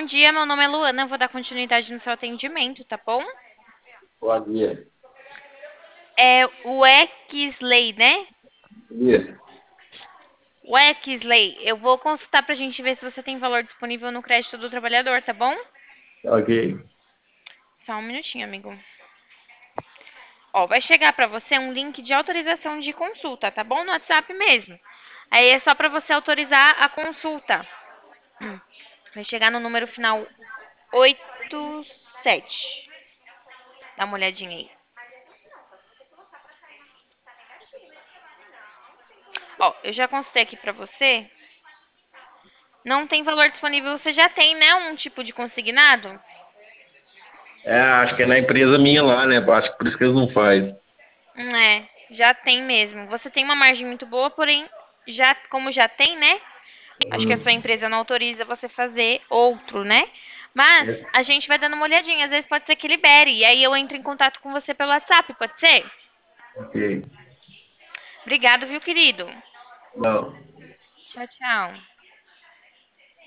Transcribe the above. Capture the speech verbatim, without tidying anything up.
dia, meu nome é Luana, eu vou dar continuidade no seu atendimento, tá bom? Bom dia. É o Exley, né? Isso. O Exley, eu vou consultar pra gente ver se você tem valor disponível no crédito do trabalhador, tá bom? Ok. Só um minutinho, amigo. Ó, vai chegar pra você um link de autorização de consulta, tá bom? No WhatsApp mesmo. Aí é só pra você autorizar a consulta. Hum. Vai chegar no número final oito sete. Dá uma olhadinha aí. Ó, eu já consultei aqui pra você. Não tem valor disponível, você já tem, né? Um tipo de consignado? É, acho que é na empresa minha lá, né? Acho que por isso que eles não fazem. Hum, É, já tem mesmo. Você tem uma margem muito boa, porém, já, como já tem, né? Acho que a sua Hum. empresa não autoriza você fazer outro, né? Mas É, a gente vai dando uma olhadinha, às vezes pode ser que libere. E aí eu entro em contato com você pelo WhatsApp, pode ser? ok. Obrigado, viu, querido? Não. Tchau, tchau.